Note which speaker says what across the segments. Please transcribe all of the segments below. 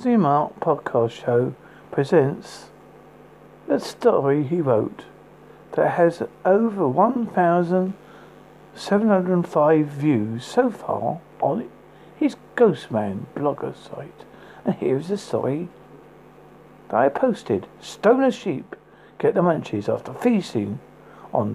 Speaker 1: Mark podcast show presents a story he wrote that has over 1,705 views so far on his Ghostman blogger site. And here's the story that I posted. Stoner sheep get the munchies after feasting on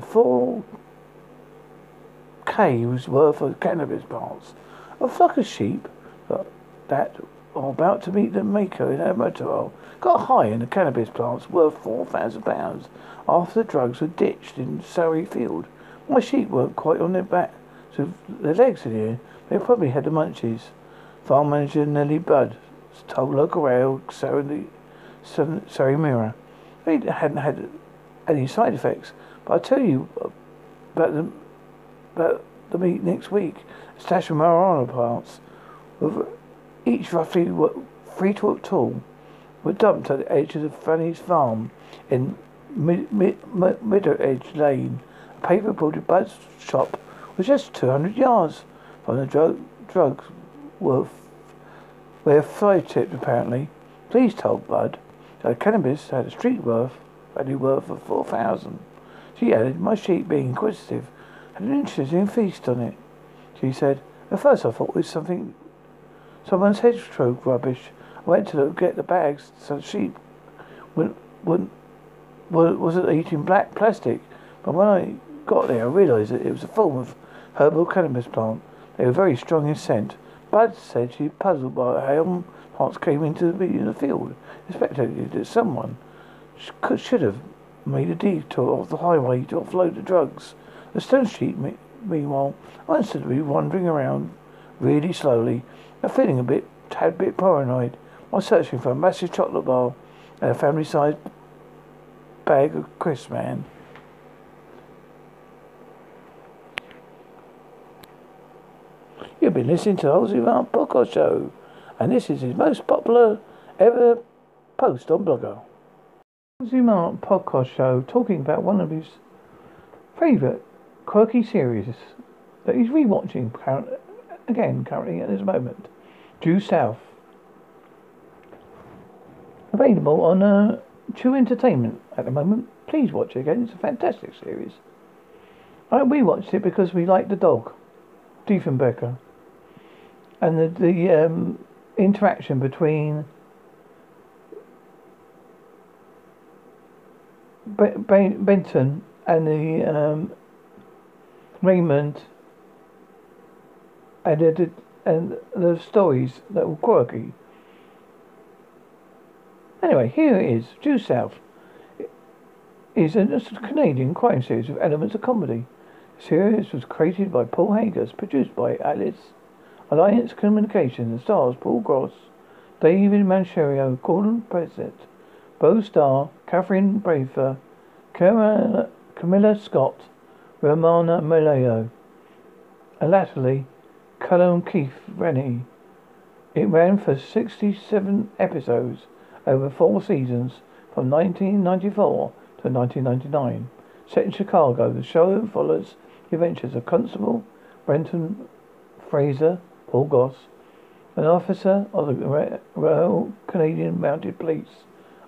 Speaker 1: 4K's worth of cannabis plants. A flock of sheep that are about to meet the maker in Amateur got high in the cannabis plants worth £4,000 after the drugs were ditched in Surrey Field. My sheep weren't quite on their back, so their legs in here. They probably had the munchies. Farm manager Nellie Budd told local rail Surrey Mirror. They hadn't had any side effects, but I'll tell you about the meat next week. A stash of marijuana plants, with each roughly 3 foot tall, were dumped at the edge of the Fanny's farm in Middle Edge Lane. A paper-boarded Bud's shop was just 200 yards from the drugs where fly tipped apparently. Police told Bud that cannabis had a street value worth of 4,000. She added, my sheep, being inquisitive, had an interesting feast on it. She said, at first I thought it was someone's hedgerow rubbish. I went to get the bags so the sheep wasn't eating black plastic. But when I got there, I realised that it was a form of herbal cannabis plant. They were very strong in scent. Bud said she was puzzled by how plants came into the field, expecting that someone should have made a detour off the highway to offload the drugs. The stone sheep, meanwhile, instantly wandering around really slowly and feeling a tad bit paranoid while searching for a massive chocolate bar and a family-sized bag of crisps, man. You've been listening to the Halsey Mark podcast show, and this is his most popular ever post on Blogger. Halsey Mark podcast show, talking about one of his favourite quirky series that he's rewatching currently at this moment. Due South. Available on True Entertainment at the moment. Please watch it again. It's a fantastic series. We watched it because we liked the dog, Diefenbaker, and the interaction between Benton and the Raymond and the stories that were quirky. Anyway, here it is. Due South is a Canadian crime series with elements of comedy. The series was created by Paul Haggis, produced by Alliance Communications, and stars Paul Gross, David Mancherio, Gordon President, Bo Starr, Catherine Brafer, Camilla Scott, Romana Malayo, and latterly Callum Keith Rennie. It ran for 67 episodes over 4 seasons from 1994 to 1999. Set in Chicago, the show follows the adventures of Constable Brenton Fraser, Paul Goss, an officer of the Royal Canadian Mounted Police,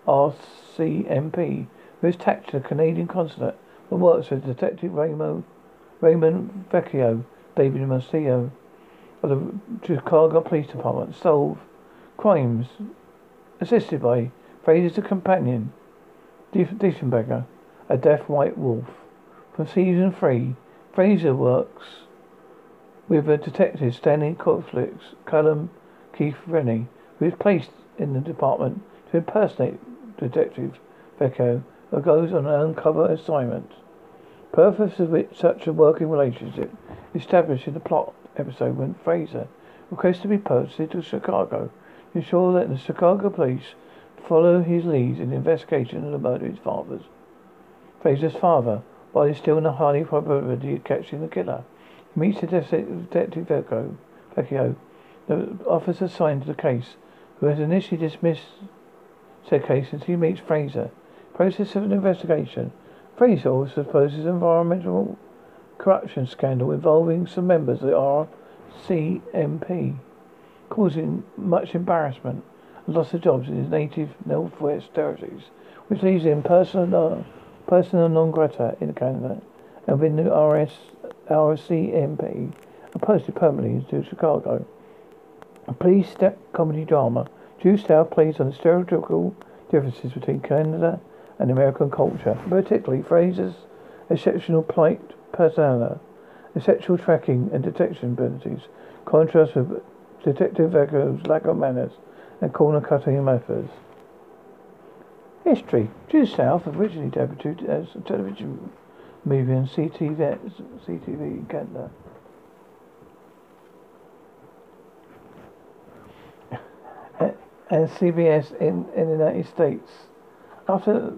Speaker 1: RCMP, who is attached to the Canadian consulate and works with Detective Raymond Vecchio, David Marcio of the Chicago Police Department, solve crimes assisted by Fraser's companion, Diefenbaker, a deaf white wolf. From season 3, Fraser works with a detective Stanley Conflicts, Callum Keith Rennie, who is placed in the department to impersonate Detective Vecchio, who goes on an undercover assignment. Purpose of which such a working relationship established in the plot episode when Fraser requests to be posted to Chicago to ensure that the Chicago police follow his leads in the investigation of the murder of his father's. Fraser's father, while he's still in a high probability of catching the killer. He meets Detective Vecchio, the officer assigned to the case, who has initially dismissed said case until he meets Fraser. Process of an investigation. Fraser also supposes environmental corruption scandal involving some members of the RCMP, causing much embarrassment. loss of jobs in his native Northwest Territories, which leaves him persona non grata in Canada, and within the RCMP, and posted permanently to Chicago. A police comedy drama, Due South plays on the stereotypical differences between Canada and American culture, particularly Fraser's exceptional plight persona, exceptional tracking and detection abilities, contrast with Detective Vecchio's lack of manners and corner-cutting methods. History. Due South originally debuted as a television movie on CTV in Canada. And CBS in the United States. After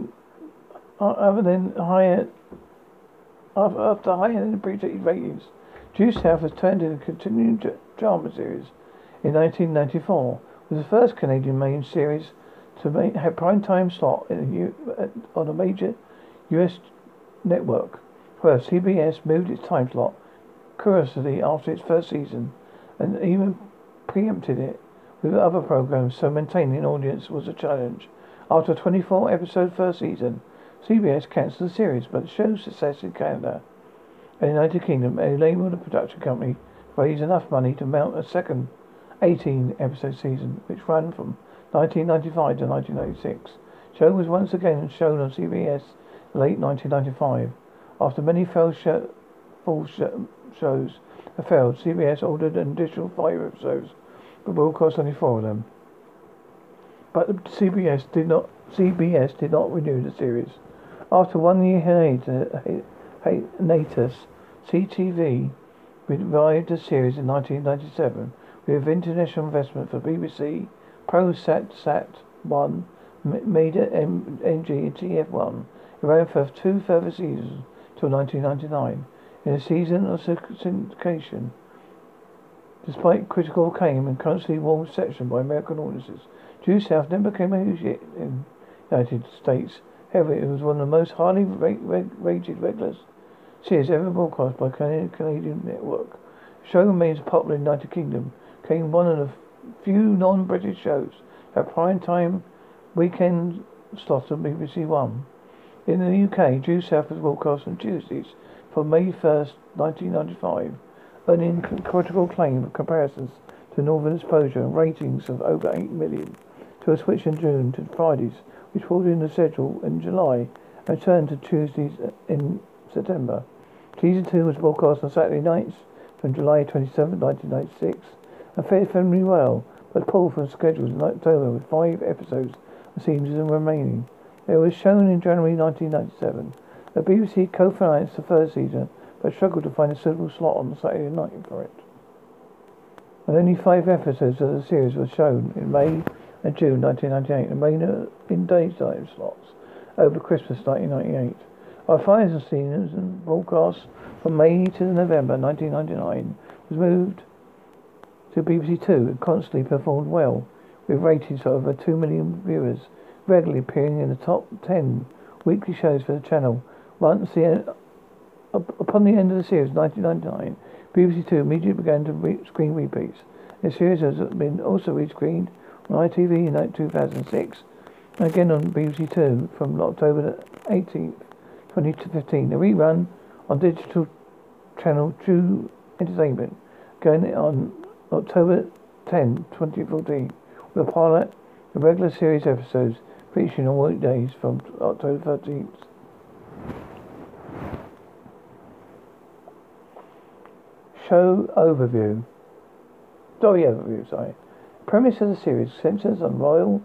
Speaker 1: higher than predicted ratings, Due South was turned into a continuing drama series in 1994. It was the first Canadian main series to have prime time slot on a major U.S. network. First, CBS moved its time slot curiously after its first season, and even preempted it with other programs, so maintaining an audience was a challenge. After a 24-episode first season, CBS cancelled the series, but the show's success in Canada and the United Kingdom enabled the production company to raise enough money to mount a second 18-episode season, which ran from 1995 to 1996. The show was once again shown on CBS in late 1995. After many full shows have failed, CBS ordered an additional 5 episodes, but broadcast only 4 of them. But CBS did not renew the series. After 1 year hiatus, CTV revived the series in 1997 with international investment for BBC, ProSat 1, Media NG and TF1. It ran for 2 further seasons till 1999. In a season of syndication, despite critical acclaim and constantly warm reception by American audiences, Due South never became a huge hit in the United States. However, it was one of the most highly rated regular series ever broadcast by a Canadian network. The show remains popular in the United Kingdom, became one of the few non-British shows at prime time weekend slot on BBC One. In the UK, Due South was broadcast on Tuesdays from May 1st, 1995, earning critical acclaim in comparisons to Northern Exposure and ratings of over 8 million, to a switch in June to Fridays, which pulled in the schedule in July and returned to Tuesdays in September. Season 2 was broadcast on Saturday nights from July 27, 1996, and fared fairly well, but pulled from schedule in October with 5 episodes of season remaining. It was shown in January 1997. The BBC co-financed the first season, but struggled to find a suitable slot on Saturday night for it. And only 5 episodes of the series were shown in May and June 1998, and remained in daytime slots over Christmas 1998. Our final season, broadcast from May to November 1999, was moved to BBC Two and constantly performed well, with ratings for over 2 million viewers, regularly appearing in the top 10 weekly shows for the channel. Upon the end of the series, 1999, BBC Two immediately began to screen repeats. The series has been also rescreened on ITV in 2006, and again on BBC Two from October 18th, 2015. A rerun on digital channel True Entertainment, going on October 10, 2014, with a pilot of regular series episodes featuring on weekdays from October 13th. Story overview, Premise of the series centers on Royal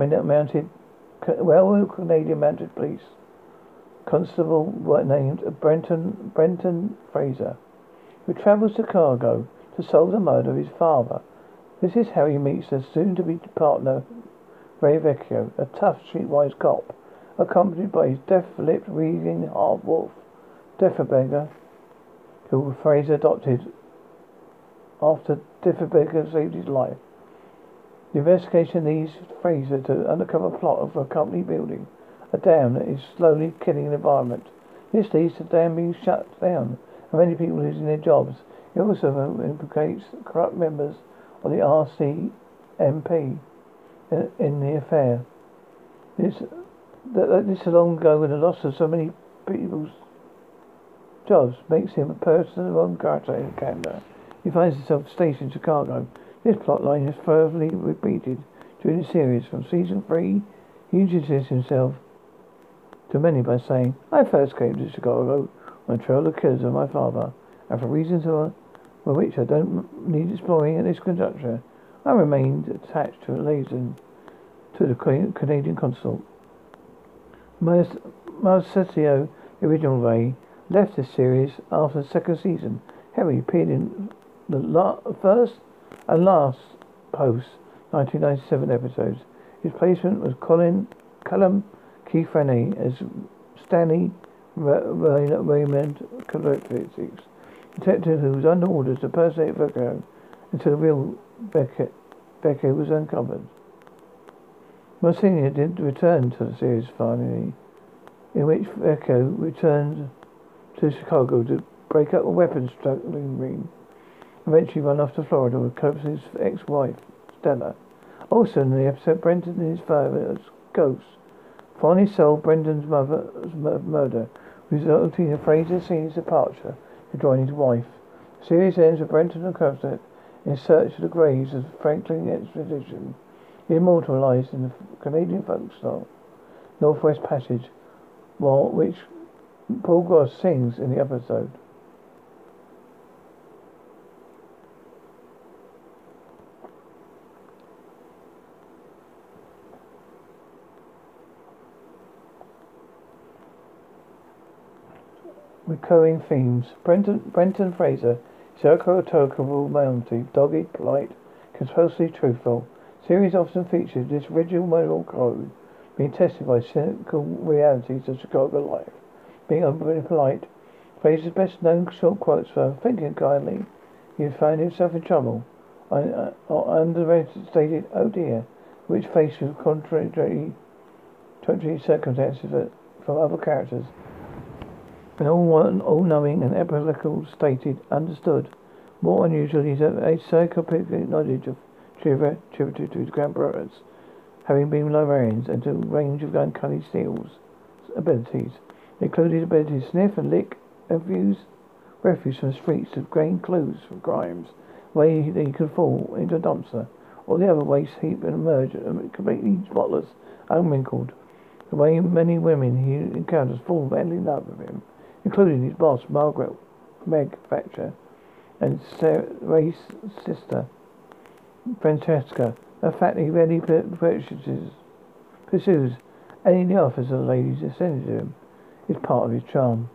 Speaker 1: Canadian Mounted Police Constable named Brenton Fraser, who travels to Chicago to solve the murder of his father. This is how he meets their soon-to-be partner, Ray Vecchio, a tough, streetwise cop, accompanied by his deaf-lipped, wheezing half-wolf, Differberger, who Fraser adopted after Differberger saved his life. The investigation leads Fraser to the undercover plot of a company building a dam that is slowly killing the environment. This leads to the dam being shut down and many people losing their jobs. It also implicates corrupt members of the RCMP. in the affair. This this long ago when the loss of so many people's jobs makes him a person of one character in Canada. He finds himself stationed in Chicago. This plotline is furtherly repeated during the series. From season 3, he introduces himself to many by saying, "I first came to Chicago on a trail of killers of my father, and for reasons for which I don't need exploring at this conjuncture, I remained attached to a liaison to the Canadian consul." Marcetio, the original Ray, left the series after the second season. Harry appeared in the first and last post-1997 episodes. His placement was Callum Keith Rennie as Stanley Raymond Collectics, detective who was under orders to impersonate Vecchio until the real Vecchio was uncovered. Monsignor did return to the series finally, in which Vecchio returned to Chicago to break up a weapons smuggling ring, eventually run off to Florida with Cope's ex-wife, Stella. Also in the episode, Brendan and his father's ghost finally solved Brendan's mother's murder, resulting in Fraser Senior's departure to join his wife. The series ends with Brendan and Cope in search of the graves of Franklin Expedition, immortalized in the Canadian folk style Northwest Passage, which Paul Gross sings in the episode. Recurring themes. Brendan Fraser is stereotypical male, dogged, polite, compulsively truthful. Series often featured this rigid moral code being tested by cynical realities of Chicago life. Being openly polite, Fraser's best known short quotes were, "Thinking kindly, he would find himself in trouble," or understated, "Oh dear," which faced with contrary circumstances from other characters. An all-knowing and epilogical stated, understood. More unusual is a psychopathic knowledge of trivia attributed to the grandparents, having been librarians, and to a range of uncanny skills abilities. They included ability to sniff and lick refuse from the streets to gain clues from crimes, where they could fall into a dumpster or the other waste heap and emerge completely spotless, unwrinkled. The way many women he encounters fall madly in love with him, including his boss, Meg Thatcher, and Ray's sister, Francesca. The fact that he rarely pursues any of the offers of the ladies ascended to him is part of his charm.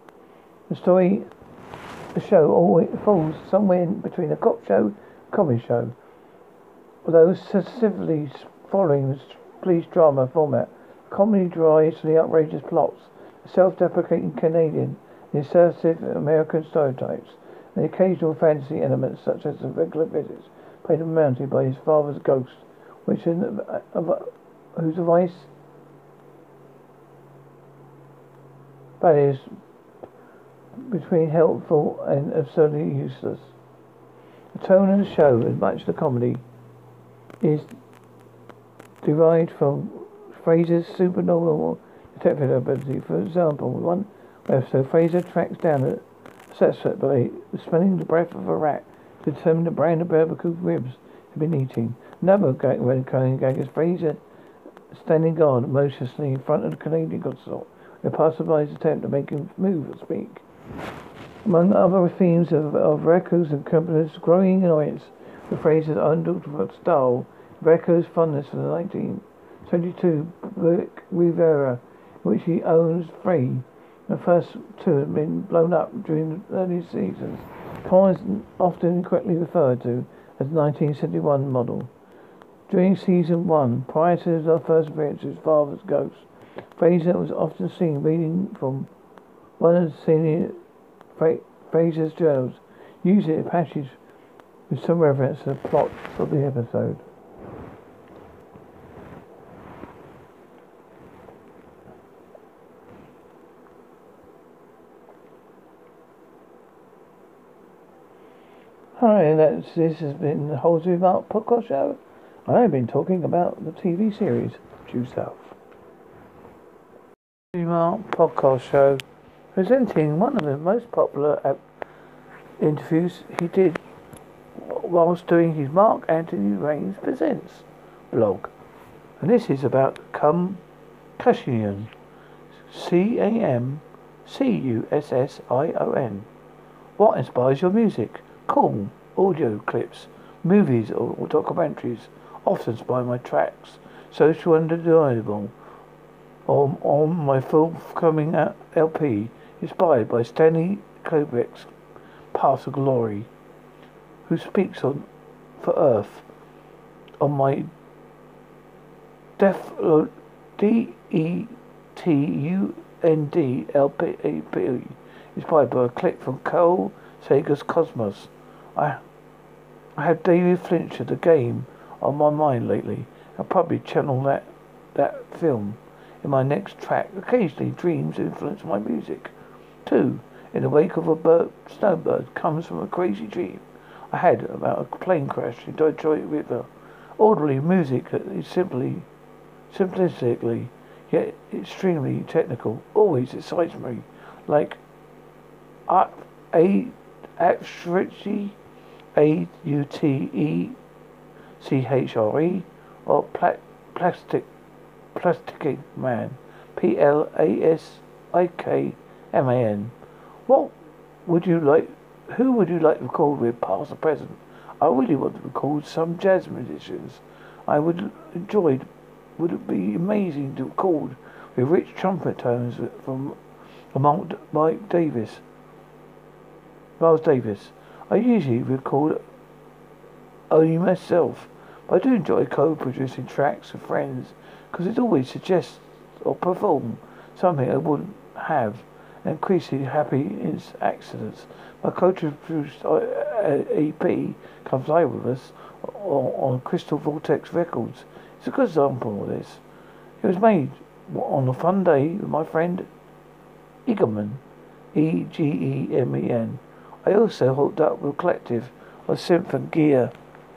Speaker 1: The show always falls somewhere in between a cop show and comedy show, although successively following the police drama format. Comedy drives the outrageous plots, the self-deprecating Canadian, the assertive American stereotypes, and the occasional fantasy elements such as the regular visits paid him mounted by his father's ghost, whose advice varies between helpful and absurdly useless. The tone of the show, as much as the comedy, is derived from Fraser's supernormal detective ability. For example, one episode, Fraser tracks down a suspect by smelling the breath of a rat to determine the brand of barbecue ribs he'd been eating. Another recurring gag is Fraser standing guard motionlessly in front of the Canadian consul, a passerby's attempt to make him move or speak. Among other themes of records and companies' growing annoyance with Fraser's unorthodox style, Recco's fondness for the 1922 Buick Rivera, which he owns free. The first two had been blown up during the early seasons. Car is often incorrectly referred to as the 1971 model. During season 1, prior to his first appearance as his father's ghost, Fraser was often seen reading from one of the senior Fraser's journals, usually a passage with some reference to the plot of the episode. Hi, this has been the Holsworth Art Podcast Show. I've been talking about the TV series Due South. Mark podcast show presenting one of the most popular interviews he did whilst doing his Mark Anthony Rains Presents blog. And this is about Camcussion. Camcussion. What inspires your music? Cool audio clips, movies or documentaries often inspire my tracks. Social and undeniable. On my forthcoming LP, inspired by Stanley Kubrick's Path of Glory, who speaks for Earth. On my DETUND LP, inspired by a clip from Carl Sagan's Cosmos. I have David Fincher, The Game, on my mind lately. I'll probably channel that film in my next track. Occasionally, dreams influence my music. 2. In the wake of a snowbird comes from a crazy dream I had about a plane crash in Detroit River. Audibly music that is simplistically, yet extremely technical, always excites me. Like Autere or Plastic Man, PLASIKMAN. What would you like? Who would you like to record with, past or present? I really want to record some jazz musicians. Would it be amazing to record with rich trumpet tones from Miles Davis. I usually record only myself, but I do enjoy co-producing tracks with friends because it always suggests or perform something I wouldn't have, and increasingly happy in accidents. My co-produced EP comes live with us on Crystal Vortex Records. It's a good example of this. It was made on a fun day with my friend Egemen, Egemen. I also hooked up with a collective of synth and gear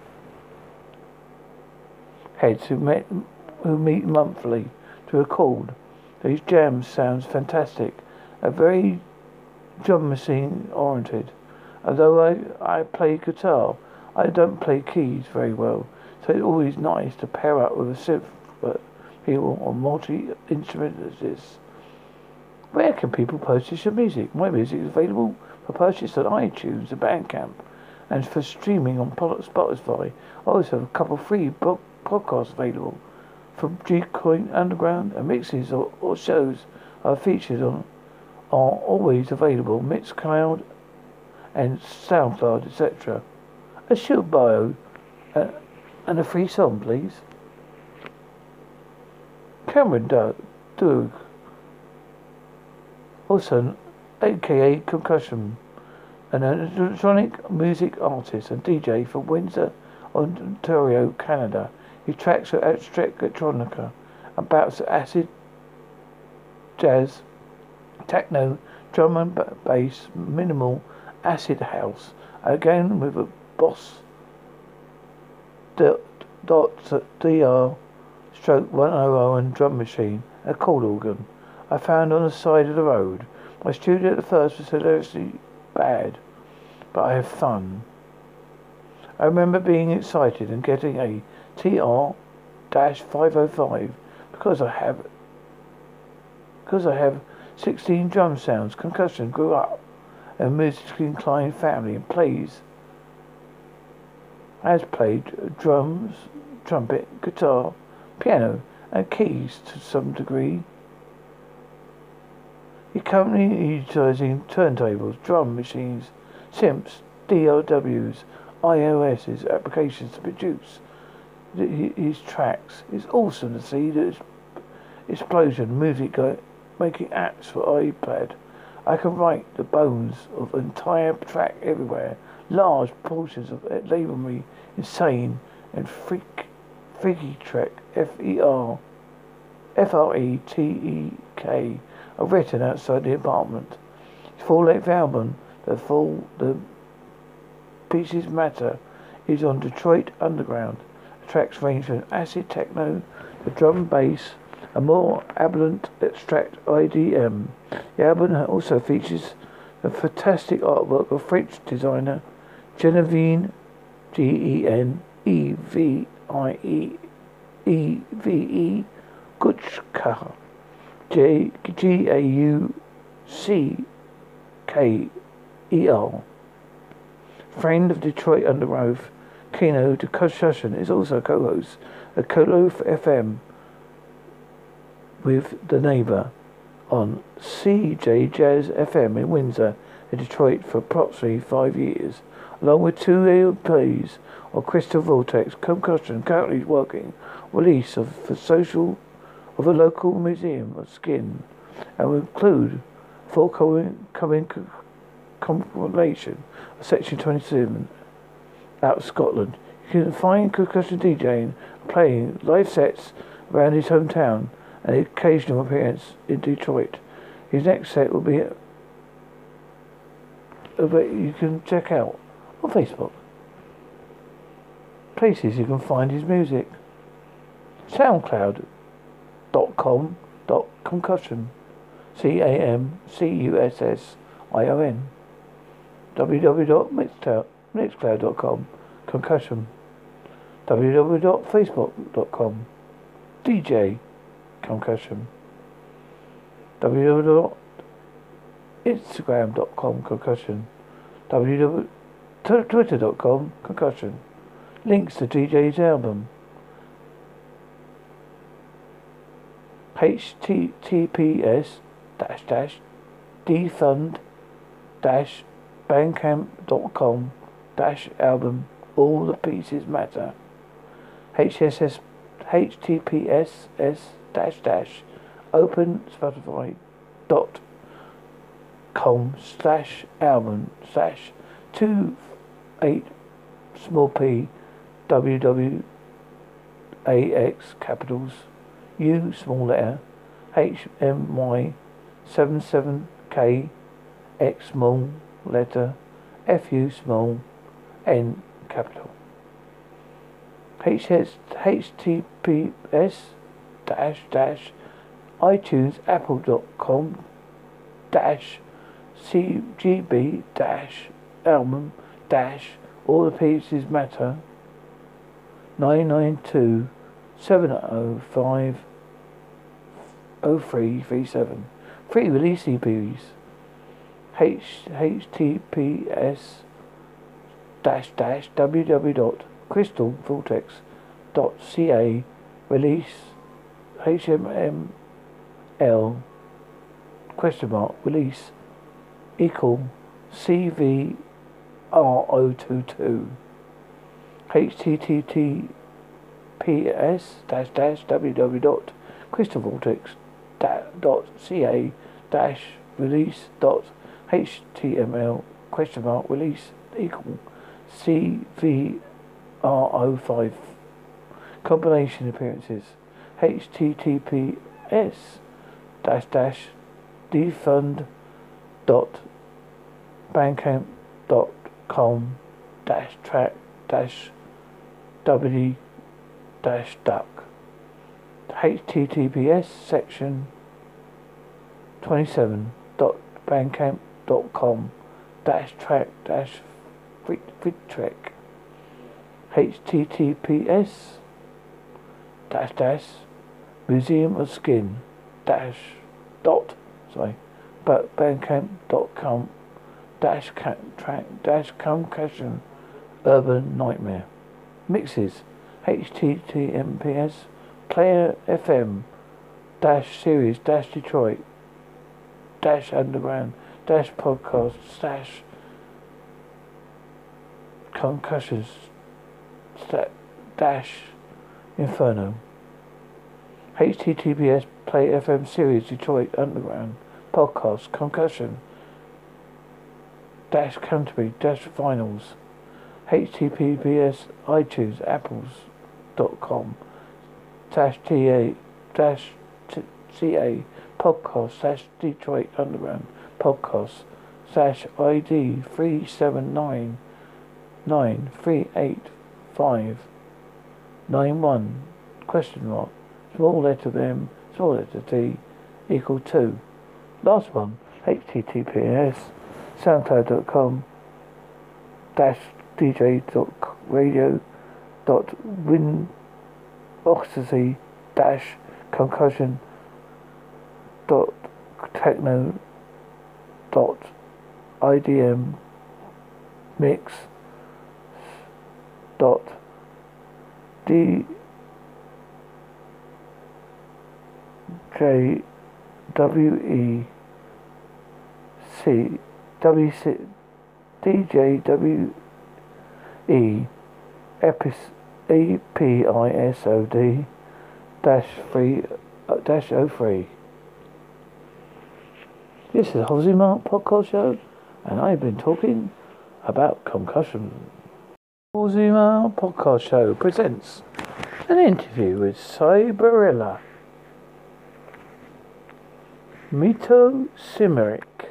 Speaker 1: heads who meet monthly to record. These jams sounds fantastic, are very drum machine oriented. Although I play guitar, I don't play keys very well, so it's always nice to pair up with a synth people on multi-instrumentalists. Where can people purchase your music? My music is available for purchase on iTunes and Bandcamp, and for streaming on Spotify. I also have a couple of free podcasts available from G-Coin Underground, and mixes or shows are featured on are always available Mixcloud and SoundCloud, etc. A short bio and a free song, please. Cameron Doug, also aka Camcussion, an electronic music artist and DJ from Windsor, Ontario, Canada. His tracks are abstract electronica, about acid, jazz, techno, drum and bass, minimal, acid house. Again with a Boss DR stroke 100 and drum machine, and a chord organ I found on the side of the road. My studio at the first was hilariously bad, but I have fun. I remember being excited and getting a TR-505 because I have 16 drum sounds. Camcussion grew up in a musically inclined family and has played drums, trumpet, guitar, piano and keys to some degree. He currently utilizing turntables, drum machines, synths, DAWs, iOS's applications to produce his tracks. It's awesome to see the explosion music making apps for iPad. I can write the bones of an entire track everywhere. Large portions of it label me insane and freaky track FRETEK are written outside the apartment. His full-length album, The Pieces Matter, is on Detroit Underground. tracks range from acid techno to drum and bass, a more aberrant abstract IDM. The album also features the fantastic artwork of French designer Genevieve Genevie Guchka Gaucker. Friend of Detroit Under Oath, Kino de Concussion is also co-host at Colo FM with The Neighbor on CJ Jazz FM in Windsor in Detroit for approximately 5 years, along with 2 LPs of Crystal Vortex. Concussion currently working release of the social of the local Museum of Skin and will include forthcoming compilation of Section 27 out of Scotland. You can find Concussion DJing playing live sets around his hometown and an occasional appearance in Detroit. His next set will be you can check out on Facebook. Places you can find his music: SoundCloud.com.concussion CAMCUSSION www.mixcloud.com concussion www.facebook.com DJ concussion www.instagram.com concussion www.twitter.com concussion. Links to DJ's album: https://defund-bandcamp.com-album All the Pieces Matter. https://open-album/28 small p wwax capitals U small letter HMY 77K X small letter FU small N capital. https://iTunes apple.com CGB album All the Pieces Matter 992-705-0337. Free release EPs. https://www.crystalvortex.ca release HML release equal CVR022 https://www.crystalvortex.ca release.html release equal CVR05. Combination appearances: https://defund.bandcamp.com-track w-duck https://section 27.bandcamp.com-track-fittrek https://museum of skin bandcamp.com-track-concussion urban nightmare mixes https player fm series Detroit underground podcast concussions inferno https play fm series Detroit underground podcast concussion Canterbury finals https iTunes apples.com /ta ca podcast /Detroit underground podcast /ID 3799385 91 question mark small letter M small letter T equal 2. Last one https soundcloud.com dash dj.radio dot win oxy dash concussion dot techno dot idm mix dot d j w e c w c d j w e episode dash 3 dash 03. This is the Halsey Mark podcast show, and I've been talking about concussion. Halsey Mark podcast show presents an interview with Cyberella Mito Simeric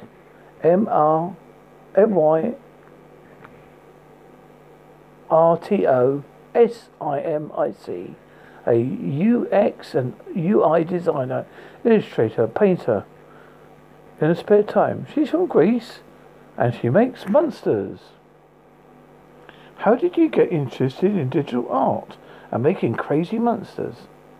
Speaker 1: MRTOSIMIC, a UX and UI designer, illustrator, painter. In her spare time, she's from Greece and she makes monsters. How did you get interested in digital art and making crazy monsters?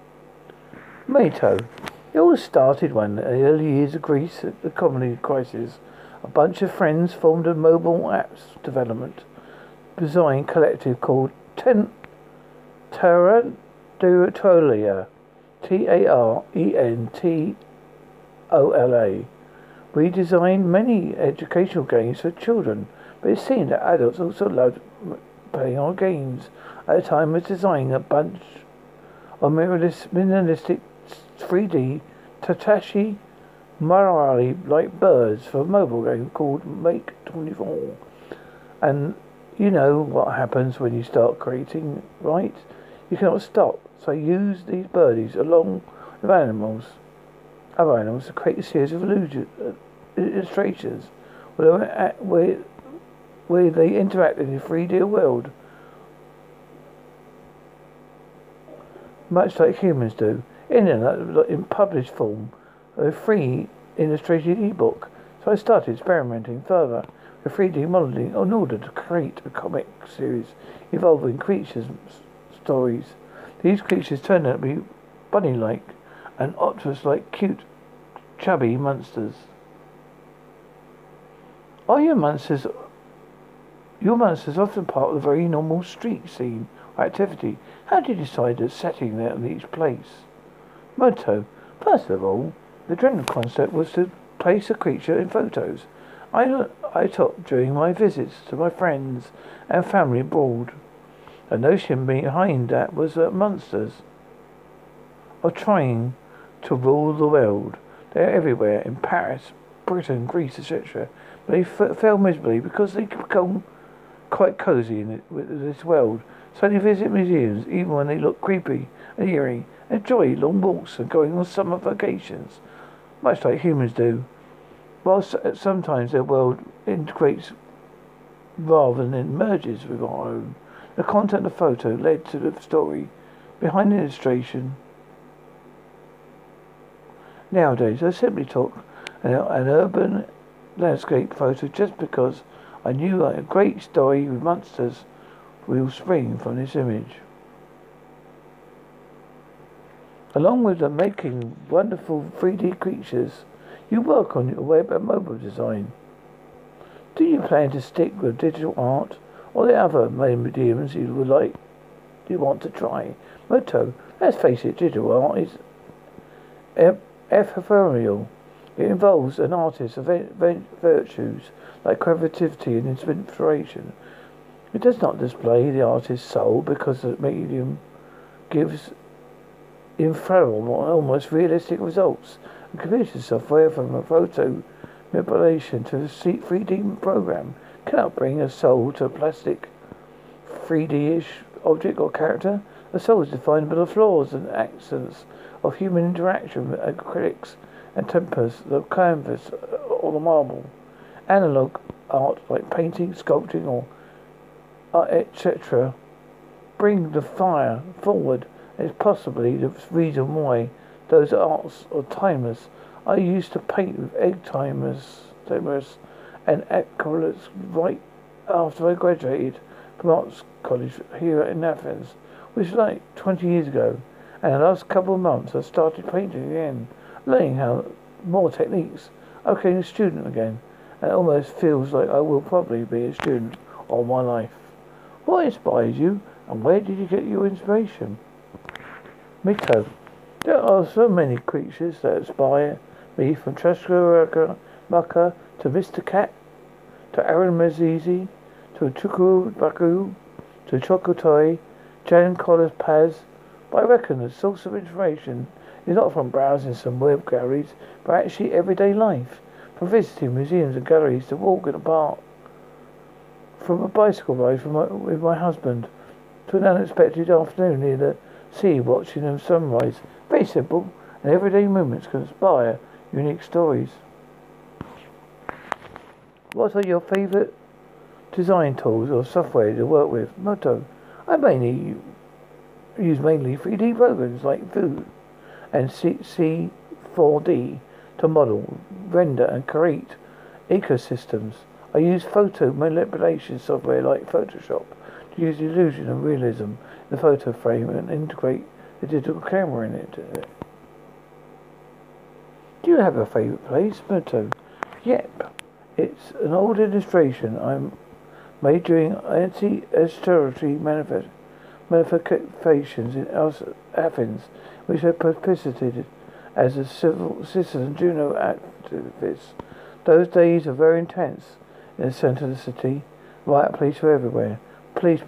Speaker 1: Mito. It all started when, in the early years of Greece, at the communist crisis, a bunch of friends formed a mobile apps development design collective called Tarantola, TARENTOLA. We designed many educational games for children, but it seemed that adults also loved playing our games. At the time, I was designing a bunch of minimalistic 3D Tatashi Marari like birds for a mobile game called Make 24. And you know what happens when you start creating, right? You cannot stop. So I use these birdies along with other animals to create a series of illustrations where they interact in the 3D world, much like humans do, in published form, a free illustrated ebook. So I started experimenting further with 3D modeling in order to create a comic series involving creatures stories. These creatures turned out to be bunny-like and octopus-like cute, chubby monsters. Are your monsters often part of the very normal street scene or activity? How did you decide the setting there in each place? Mito. First of all, the general concept was to place a creature in photos I took during my visits to my friends and family abroad. The notion behind that was that monsters are trying to rule the world. They are everywhere, in Paris, Britain, Greece, etc. But they fail miserably because they become quite cozy with this world. So they visit museums even when they look creepy and eerie, enjoy long walks and going on summer vacations, much like humans do. While sometimes their world integrates rather than merges with our own. The content of the photo led to the story behind the illustration. Nowadays, I simply took an urban landscape photo just because I knew a great story with monsters will spring from this image. Along with the making wonderful 3D creatures, you work on your web and mobile design. Do you plan to stick with digital art or the other main mediums you want to try? Mito, let's face it, digital art is ephemeral. It involves an artist's virtues like creativity and inspiration. It does not display the artist's soul because the medium gives infallible, almost realistic results. A computer software from a photo manipulation to a 3D program cannot bring a soul to a plastic 3D-ish object or character. A soul is defined by the flaws and accents of human interaction with acrylics and tempers, the canvas or the marble. Analog art like painting, sculpting or etc. bring the fire forward. It's possibly the reason why those arts are timeless. I used to paint with egg timers and acrylics right after I graduated from Arts College here in Athens, which was like 20 years ago. And the last couple of months I started painting again, learning how more techniques. I became a student again, and it almost feels like I will probably be a student all my life. What inspires you, and where did you get your inspiration? Mito. There are so many creatures that inspire me, from Cheshire Mucker to Mr. Cat, to Aaron Mazizi, to Chukwu Baku, to Chokotai, Jan Collis Paz. But I reckon the source of inspiration is not from browsing some web galleries, but actually everyday life. From visiting museums and galleries to walk in a park, from a bicycle ride with my husband, to an unexpected afternoon near the sea watching the sunrise. Very simple, and everyday moments can inspire unique stories. What are your favourite design tools or software to work with? Motto. I use mainly 3D programs like Vue and C4D to model, render and create ecosystems. I use photo manipulation software like Photoshop to use the illusion of realism in the photo frame and integrate the digital camera in it. Do you have a favourite place, Motto? Yep. It's an old illustration I made during anti-austerity manifestations in Athens, which I participated as a civil citizen Juno activist. Those days are very intense in the centre of the city. Riot police were everywhere. Police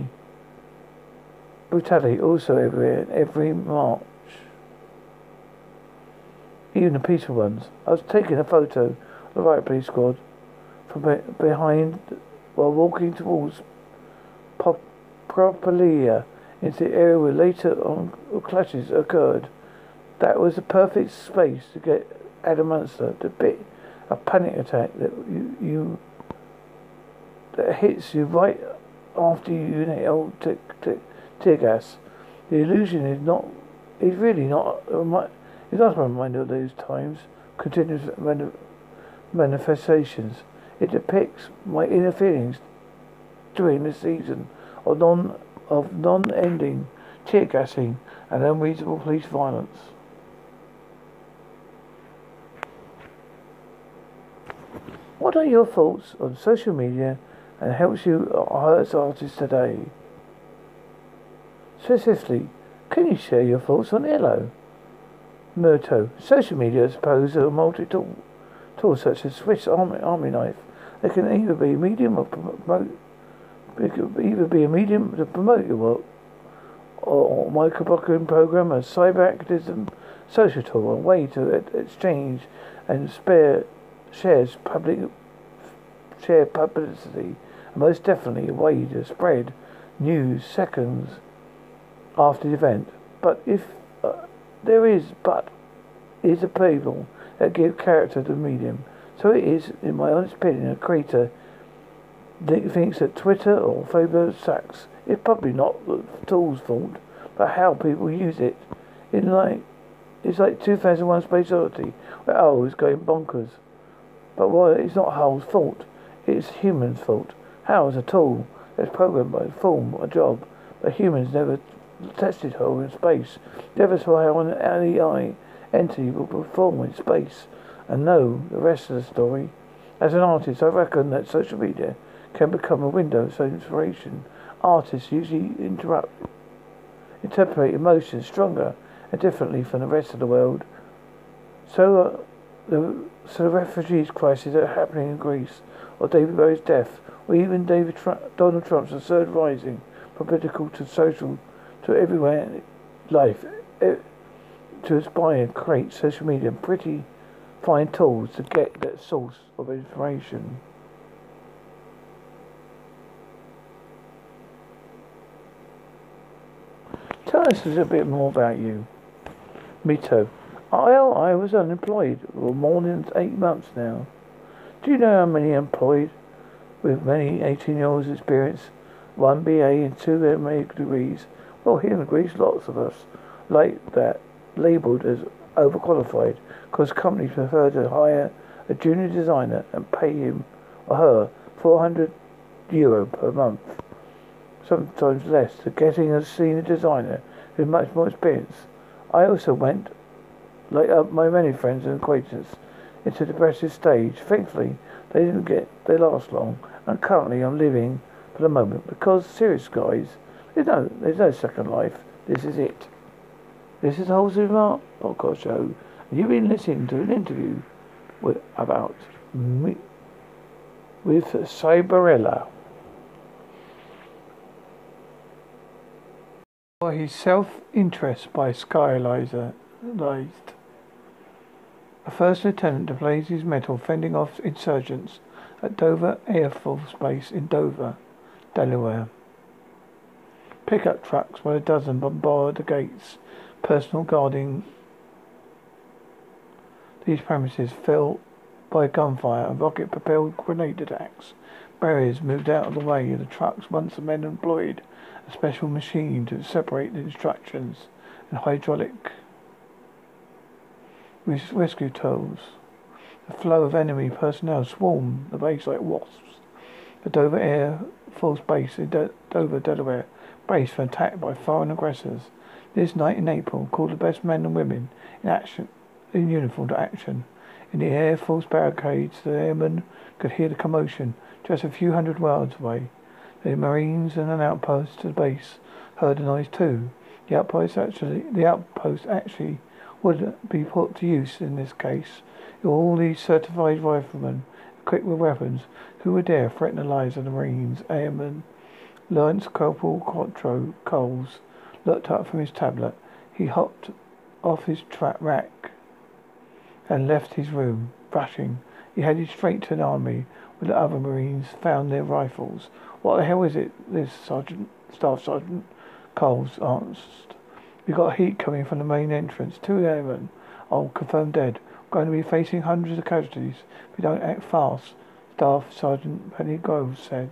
Speaker 1: brutality also everywhere, every march. Even the peaceful ones. I was taking a photo of the riot police squad from behind while walking towards Propolia into the area where later on clashes occurred. That was the perfect space to get at a monster, to bit a panic attack that that hits you right after you inhale tear gas. The illusion is really not a reminder of those times, continuous manifestations. It depicts my inner feelings during the season of non-ending tear gassing and unreasonable police violence. What are your thoughts on social media and helps you as artists today? Specifically, can you share your thoughts on Illo? Murto. Social media, I suppose, are multi-tool tools such as Swiss Army knife. They can either be a medium to promote your work, or microblogging program, a cyber activism social tool, a way to exchange and share publicity, and most definitely a way to spread news seconds after the event. But there is a people that give character to the medium. So it is, in my honest opinion, a creator that thinks that Twitter or Facebook sucks. It's probably not the tool's fault, but how people use it. It's like 2001 Space Odyssey, where Hull is going bonkers. But it's not Hull's fault, it's humans' fault. Hull is a tool that's programmed by form a job, but humans never tested Hull in space. Never saw how an AI entity will perform in space, and know the rest of the story. As an artist, I reckon that social media can become a window of inspiration. Artists usually interpret emotions stronger and differently from the rest of the world. So the refugees crisis that are happening in Greece, or David Bowie's death, or even Donald Trump's absurd rising from political to social to everywhere in life, to inspire and create social media pretty fine tools to get that source of inspiration. Tell us a little bit more about you. Mito. I was unemployed for more than 8 months now. Do you know how many employed with many 18 years experience one BA and two MA degrees. Well, he agrees, lots of us like that, labelled as overqualified, because companies prefer to hire a junior designer and pay him or her €400 per month, sometimes less, to getting a senior designer with much more experience. I also went, like my many friends and acquaintances, into the depressive stage. Thankfully, they last long, and currently I'm living for the moment, because serious guys, there's no second life. This is it. This is the Whole Smart podcast show, and you've been listening to an interview with Cyberella. By his self-interest by Skylizer. A first lieutenant deploys his metal fending off insurgents at Dover Air Force Base in Dover, Delaware. Pickup trucks by the dozen bombard the gates, personal guarding these premises fell by gunfire and rocket-propelled grenade attacks. Barriers moved out of the way of the trucks once the men employed a special machine to separate the instructions and hydraulic rescue tools. The flow of enemy personnel swarmed the base like wasps. The Dover Air Force Base in Dover, Delaware, braced for attack by foreign aggressors. This night in April called the best men and women in uniform to action. In the Air Force barricades, the airmen could hear the commotion just a few hundred yards away. The Marines and an outpost to the base heard the noise too. The outpost actually would be put to use in this case. All these certified riflemen, equipped with weapons, who would dare threaten the lives of the Marines, airmen. Lance Corporal Quattro Coles looked up from his tablet. He hopped off his trap rack and left his room, rushing. He headed straight to an army where the other Marines found their rifles. What the hell is it, this, Staff Sergeant? Coles asked. We got heat coming from the main entrance. 2 airmen, confirmed dead. We're going to be facing hundreds of casualties if we don't act fast, Staff Sergeant Penny Groves said.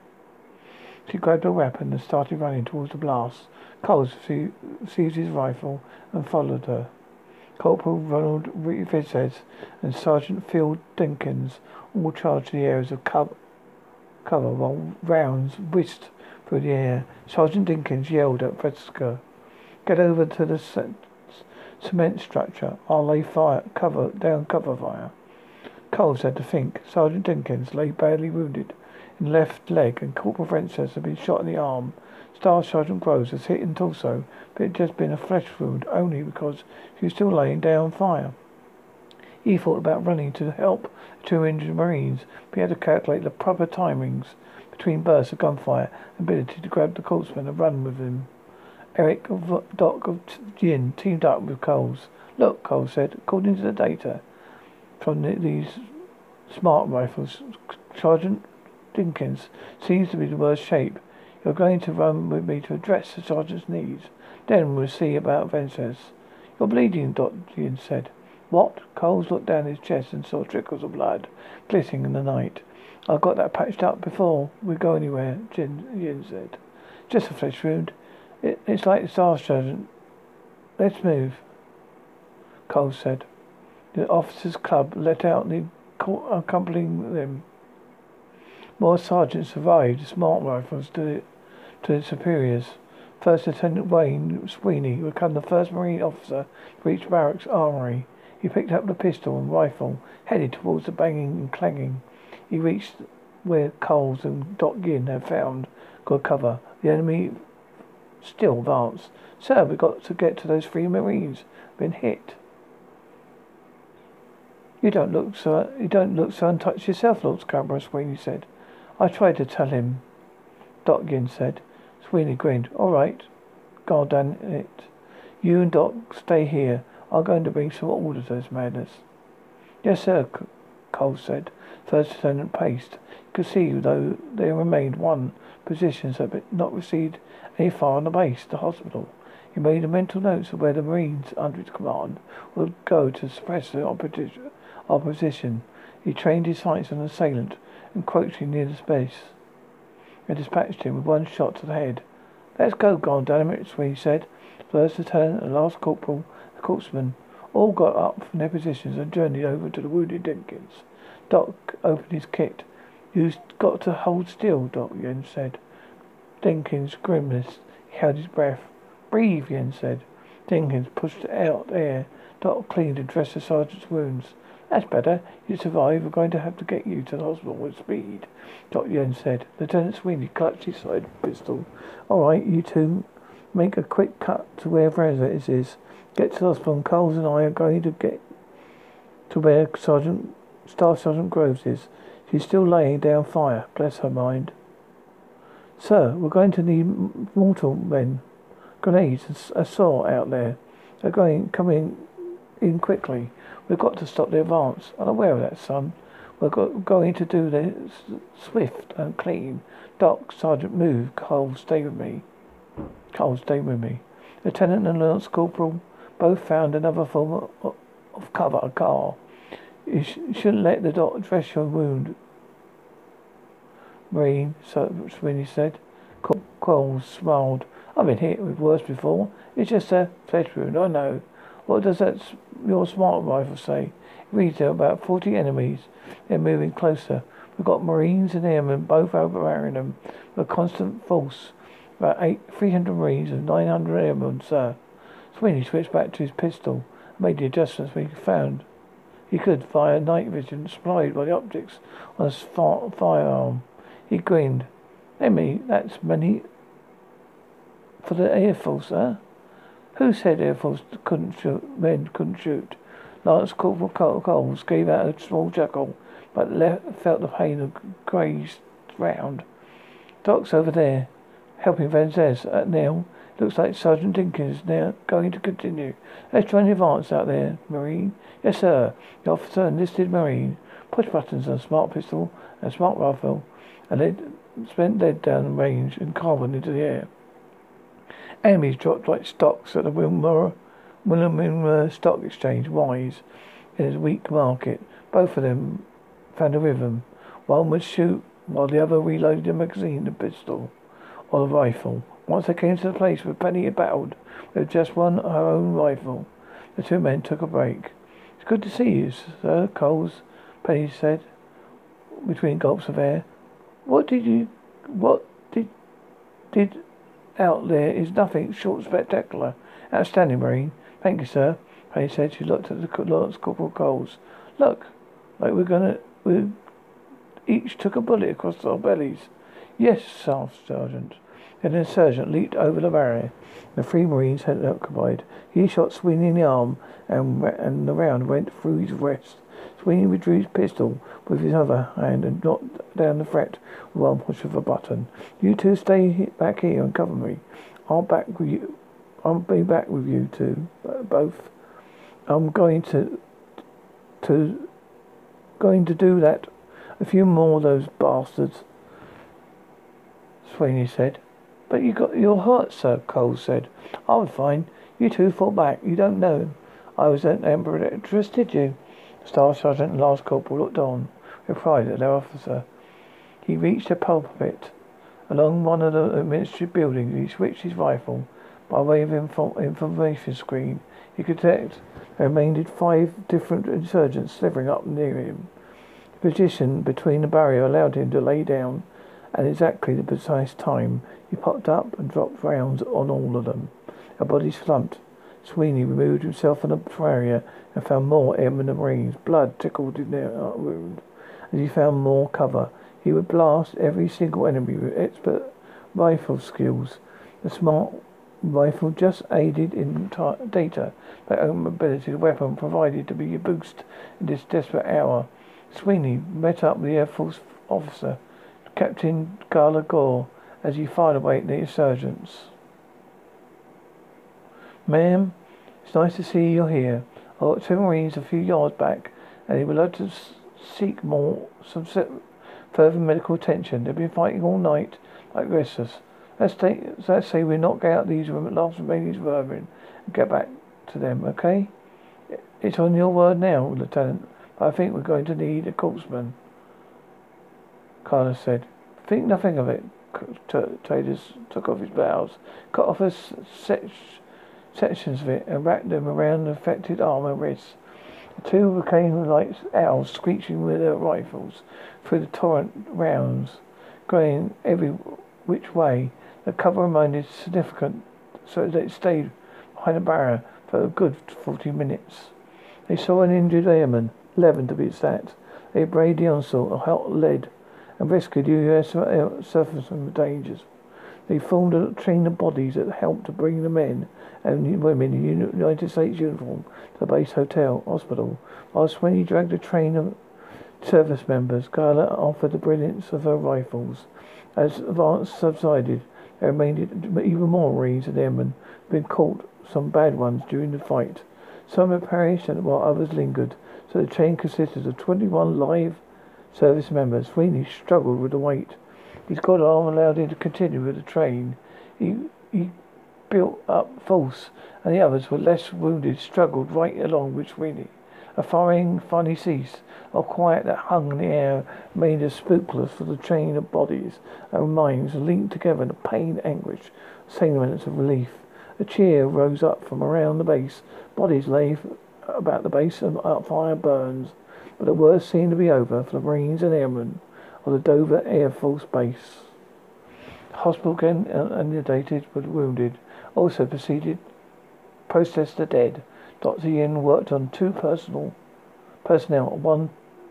Speaker 1: She grabbed her weapon and started running towards the blast. Coles seized his rifle and followed her. Corporal Ronald Vizes and Sergeant Phil Dinkins all charged the areas of cover while rounds whizzed through the air. Sergeant Dinkins yelled at Veska, "Get over to the cement structure. I'll lay cover fire." Coles had to think. Sergeant Dinkins lay badly wounded in the left leg, and Corporal Francis had been shot in the arm. Staff Sergeant Groves was hit in torso, but it had just been a flesh wound, only because she was still laying down fire. He thought about running to help the 2 injured Marines, but he had to calculate the proper timings between bursts of gunfire and ability to grab the corpsman and run with him. Eric Doc of Gin teamed up with Coles. "Look," Coles said, "according to the data from these smart rifles, Sergeant Dinkins seems to be the worst shape. You're going to run with me to address the sergeant's needs. Then we'll see about Vences." "You're bleeding," Doc Gin said. "What?" Coles looked down his chest and saw trickles of blood glistening in the night. "I've got that patched up before we go anywhere," Gin said. "Just a flesh wound. It's like the Staff Sergeant. Let's move," Coles said. The officers' club let out the accompanying them. More sergeants arrived, smart rifles to their superiors. First Lieutenant Wayne Sweeney would become the first Marine officer to reach Barracks Armory. He picked up the pistol and rifle, headed towards the banging and clanging. He reached where Coles and Doc Ginn had found good cover. The enemy still advanced. "Sir, we've got to get to those 3 Marines. Been hit." You don't look so untouched yourself, Lord Scarborough," Sweeney said. "I tried to tell him," Doc Ginn said. Sweeney grinned. "All right. God damn it. You and Doc stay here. I'm going to bring some order to this madness." "Yes, sir," Cole said. First Lieutenant paced. He could see, though, there remained one positions that had not received any fire on the base, the hospital. He made a mental note of where the Marines under his command would go to suppress the opposition. He trained his sights on an assailant encroaching near the base. and dispatched him with one shot to the head. Let's go, God damn it, Sweeney said. First lieutenant and last corporal, the corpsman, all got up from their positions and journeyed over to the wounded Dinkins. Doc opened his kit. You've got to hold still, Doc, Yen said. Dinkins grimaced. He held his breath. Breathe, Yen said. Dinkins pushed out air. Doc cleaned and dressed the sergeant's wounds. That's better. You survive. We're going to have to get you to the hospital with speed, Dr. Yen said. Lieutenant Sweeney clutched his side pistol. All right, you two, make a quick cut to where Francis is. Get to the hospital. Coles and I are going to get to where Staff Sergeant Groves is. She's still laying down fire. Bless her mind. Sir, we're going to need mortar men. Grenades, a saw out there. They're coming in quickly. We've got to stop the advance. I'm aware of that, son. We're going to do this swift and clean. Doc, Sergeant, move. Cole, stay with me. Lieutenant and Lance Corporal both found another form of cover, a car. You shouldn't let the doc dress your wound, Marine, Sweeney said. Coles smiled. I've been hit with worse before. It's just a flesh wound, I know. What does your smart rifle say? It reads there about 40 enemies. They're moving closer. We've got Marines and airmen both overpowering them with a constant force. About 300 Marines and 900 airmen, sir. Sweeney switched back to his pistol and made the adjustments he could via night vision supplied by the optics on his firearm. He grinned. Emmy, that's many for the Air Force, sir. Who said Air Force men couldn't shoot? Lance Corporal Coles gave out a small chuckle, but felt the pain of grazed round. Doc's over there, helping Van Zes now. Looks like Sergeant Dinkins is now going to continue. Let's try and advance out there, Marine. Yes, sir. The officer enlisted Marine. Push buttons on a smart pistol and a smart rifle, and they spent lead down range and carbon into the air. Enemies dropped like stocks at the Wilmore Stock Exchange, Wise, in its weak market. Both of them found a rhythm. One would shoot while the other reloaded the magazine, the pistol or the rifle. Once they came to the place where Penny had battled with just her own rifle, the two men took a break. It's good to see you, sir, Coles, Penny said, between gulps of air. What did out there is nothing short spectacular. Outstanding, Marine. Thank you, sir, Penny said. She looked at the Lance Corporal Coles. Look, like we each took a bullet across our bellies. Yes, Staff Sergeant. Then the sergeant leaped over the barrier. The three Marines had occupied. He shot Sweeney in the arm, and the round went through his wrist. Sweeney withdrew his pistol with his other hand and knocked down the threat with one push of a button. You two stay back here and cover me. I'll be back with you two, both. I'm going to do that. A few more of those bastards, Sweeney said. But you're hurt, sir, Coles said. I was fine. You two fought back. You don't know. I was an ambassadress, did you? The Staff Sergeant and Last Corporal looked on with pride at their officer. He reached a pulpit along one of the administrative buildings. He switched his rifle by way of information screen. He could detect there remained 5 different insurgents slithering up near him. The position between the barrier allowed him to lay down at exactly the precise time. He popped up and dropped rounds on all of them. Their bodies slumped. Sweeney removed himself from the barrier and found more airmen and Marines. Blood trickled in their wound. As he found more cover, he would blast every single enemy with expert rifle skills. The smart rifle just aided in data. That own mobility the weapon provided to be a boost in this desperate hour. Sweeney met up with the Air Force officer, Captain Gala Gore, as he fired away at the insurgents. Ma'am, it's nice to see you're here. I got 2 Marines a few yards back, and they would like to seek some further medical attention. They've been fighting all night like restless. Let's say we knock out these last remaining vermin and get back to them, okay? It's on your word now, Lieutenant, but I think we're going to need a corpsman, Carter said. Think nothing of it, Taylor took off his blouse, cut off sections of it, and wrapped them around the affected arm and wrists. The two became like owls screeching with their rifles through the torrent rounds, going every which way. The cover remained significant, so they stayed behind the barrier for a good 40 minutes. They saw an injured airman, 11 to be exact. They braved the onslaught, hot lead, and rescued U.S. surface from dangers. They formed a train of bodies that helped to bring the men and women in United States uniform to the base hospital. While Sweeney dragged a train of service members, Gala offered the brilliance of her rifles. As advance subsided, there remained even more Marines and airmen who had been caught, some bad ones, during the fight. Some had perished while others lingered, so the train consisted of 21 live service members. Sweeney struggled with the weight. His god arm allowed him to continue with the train. He built up force, and the others were less wounded, struggled right along with Sweeney. A firing finally ceased. A quiet that hung in the air made us spookless for the train of bodies and minds linked together in pain, anguish, sentiments of relief. A cheer rose up from around the base. Bodies lay about the base and fire burns. But the worst seemed to be over for the Marines and airmen of the Dover Air Force Base. The hospital again inundated with wounded. Also processed the dead. Dr. Yin worked on two personnel at once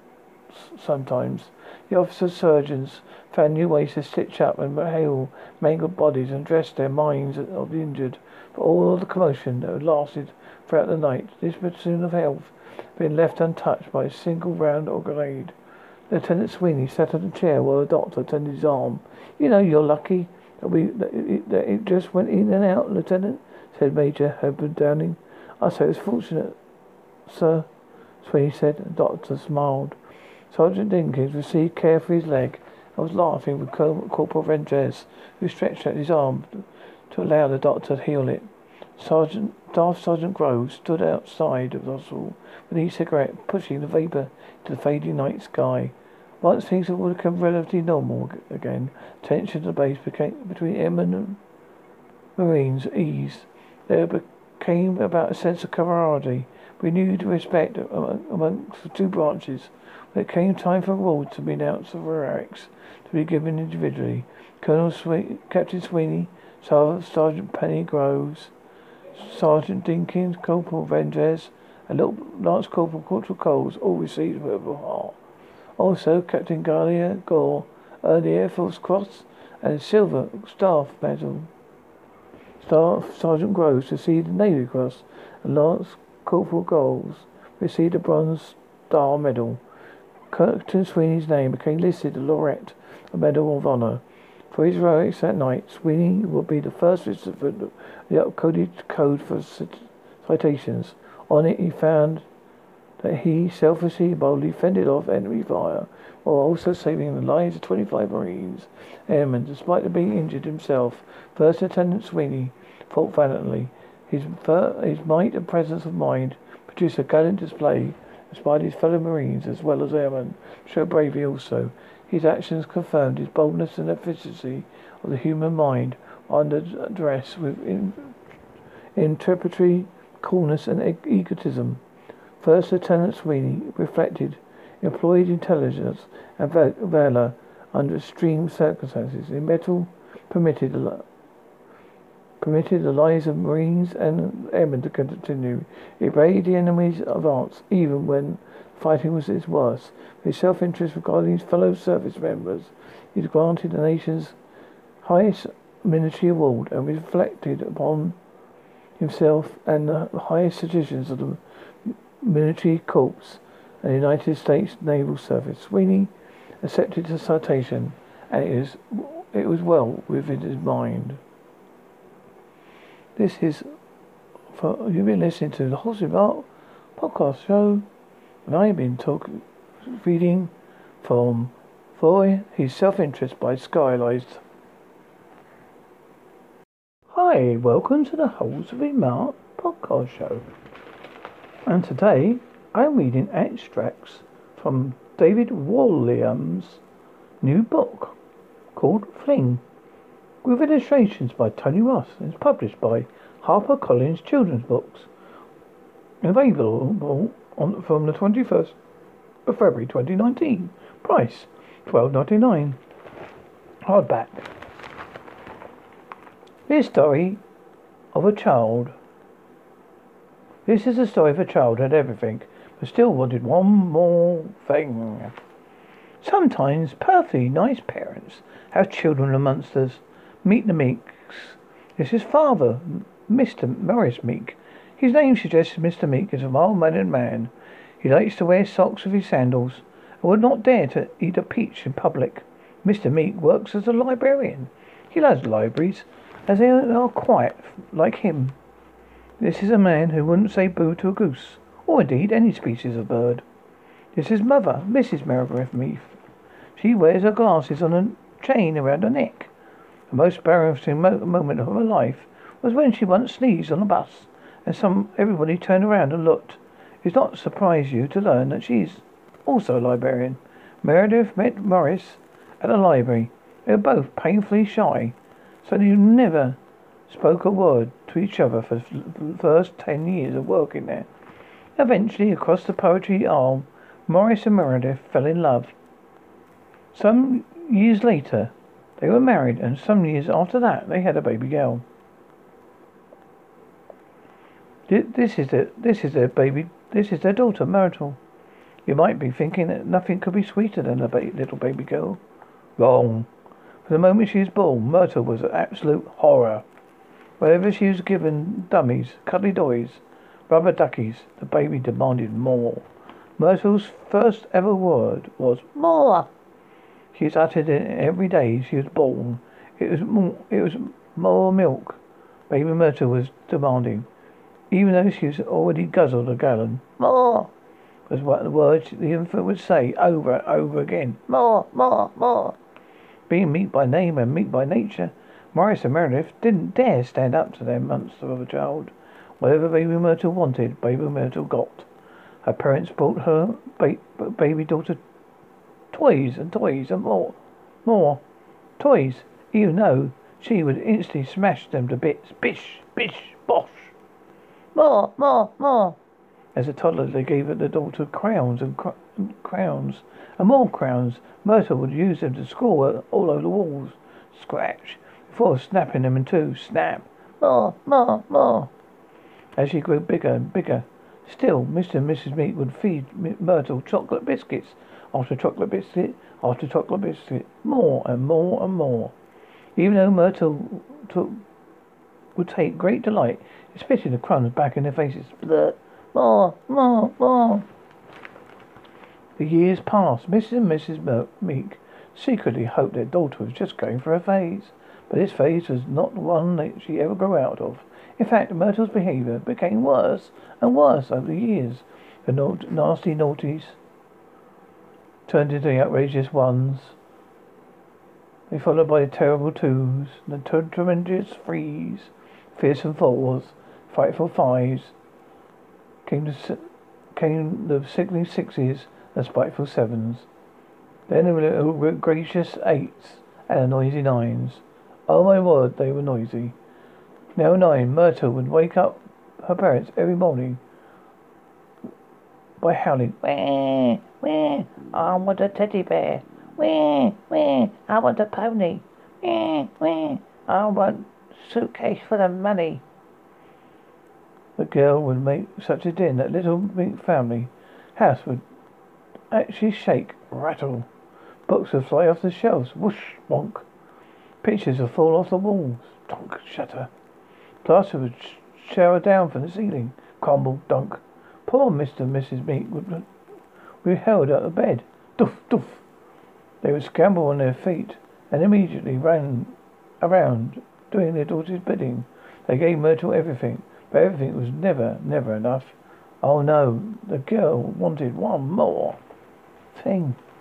Speaker 1: sometimes. The officers' surgeons found new ways to stitch up and heal mangled bodies and dress their minds of the injured. For all of the commotion that had lasted throughout the night, this platoon of health had been left untouched by a single round or grenade. Lieutenant Sweeney sat on a chair while the doctor tended his arm. "You know, you're lucky that it just went in and out, Lieutenant," said Major Herbert Downing. "I say it's fortunate, sir," Sweeney said. The doctor smiled. Sergeant Dinkins received care for his leg and was laughing with Corporal Vendres, who stretched out his arm to allow the doctor to heal it. Staff Sergeant Groves stood outside of the hospital with an e-cigarette, pushing the vapour into the fading night sky. Once things had become relatively normal again, tension at the base between airmen and Marines eased. There became about a sense of camaraderie, renewed respect amongst the two branches. When it came time for awards to be announced for ranks to be given individually, Captain Sweeney, Sergeant Penny Groves, Sergeant Dinkins, Corporal Vendres, and Lance Corporal Coles all received a Purple Heart. Also, Captain Galia Gore earned the Air Force Cross and a Silver Staff Medal. Staff Sergeant Groves received the Navy Cross, and Lance Corporal Coles received a Bronze Star Medal. Captain Sweeney's name became listed as laureate of Medal of Honor. For his heroics that night, Sweeney would be the first recipient of the upcoded code for citations. On it, he found that he selflessly, boldly fended off enemy fire, while also saving the lives of 25 Marines. Airmen, despite being injured himself, First Lieutenant Sweeney fought valiantly. His might and presence of mind produced a gallant display, despite his fellow Marines as well as airmen showed bravery also. His actions confirmed his boldness and efficiency of the human mind under duress with interpretatory coolness and egotism. First Lieutenant Sweeney reflected, employed intelligence and valor under extreme circumstances. His mettle permitted the lives of Marines and airmen to continue. He braved the enemy's advance even when fighting was his worst. His self-interest regarding his fellow service members, he was granted the nation's highest military award and reflected upon himself and the highest traditions of the military corps and the United States Naval Service. Sweeney accepted the citation, and it was well within his mind. This is you've been listening to the Horse Mark podcast show, and I've been reading from For His Self-Interest by Skylized. Hi, welcome to the Holes of Mark podcast show. And today I'm reading extracts from David Walliams' new book called Fling, with illustrations by Tony Ross and is published by HarperCollins Children's Books. Available from the 21st of February 2019. Price $12.99. Hardback. This story of a child. This is a story of a child who had everything, but still wanted one more thing. Sometimes perfectly nice parents have children of monsters. Meet the Meeks. This is father, Mr. Morris Meek. His name suggests Mr. Meek is a mild-mannered man. He likes to wear socks with his sandals and would not dare to eat a peach in public. Mr. Meek works as a librarian. He loves libraries, as they are quiet, like him. This is a man who wouldn't say boo to a goose, or indeed any species of bird. This is mother, Mrs. Meredith Meek. She wears her glasses on a chain around her neck. The most embarrassing moment of her life was when she once sneezed on a bus, and everybody turned around and looked. It does not surprise you to learn that she is also a librarian. Meredith met Morris at the library. They were both painfully shy, so they never spoke a word to each other for the first 10 years of working there. Eventually, across the poetry aisle, Morris and Meredith fell in love. Some years later, they were married, and some years after that, they had a baby girl. This is their daughter, Myrtle. You might be thinking that nothing could be sweeter than a little baby girl. Wrong. From the moment she was born, Myrtle was an absolute horror. Whenever she was given dummies, cuddly toys, rubber duckies, the baby demanded more. Myrtle's first ever word was more. She was uttered every day she was born. It was more milk. Baby Myrtle was demanding, even though she was already guzzled a gallon. More was what the words the infant would say over and over again. More, more, more. Being meek by name and meek by nature, Morris and Meredith didn't dare stand up to their monster of a child. Whatever baby Myrtle wanted, baby Myrtle got. Her parents bought her baby daughter toys and more toys, even though she would instantly smash them to bits. Bish, bish, bosh. More, more, more. As a toddler, they gave her the daughter crowns and crowns and more crowns. Myrtle would use them to score all over the walls. Scratch. Before snapping them in two. Snap. More, more, more. As she grew bigger and bigger, still, Mr. and Mrs. Meek would feed Myrtle chocolate biscuits after chocolate biscuit after chocolate biscuit. More and more and more. Even though Myrtle would take great delight in spitting the crumbs back in their faces. Blurt. More, more, more. The years passed. Mrs. and Mrs. Meek secretly hoped their daughter was just going through a phase. But this phase was not the one that she ever grew out of. In fact, Myrtle's behaviour became worse and worse over the years. The nasty naughties turned into the outrageous ones. They followed by the terrible twos, the tremendous threes, fearsome fours, frightful fives. Came the sickening sixes and spiteful sevens. Then there were gracious eights and the noisy nines. Oh my word, they were noisy. Now 9, Myrtle would wake up her parents every morning by howling, wah, wah, I want a teddy bear. Wah, wah, I want a pony. Wah, wah, I want a suitcase full of money. The girl would make such a din that little big family house would actually shake, rattle. Books would fly off the shelves, whoosh, bonk. Pictures would fall off the walls, donk, shatter. Plaster would shower down from the ceiling, crumble, dunk. Poor Mr. and Mrs. Meek would be held out of bed. Doof, doof. They would scramble on their feet and immediately ran around doing their daughter's bidding. They gave Myrtle everything, but everything was never enough. Oh no, the girl wanted one more thing.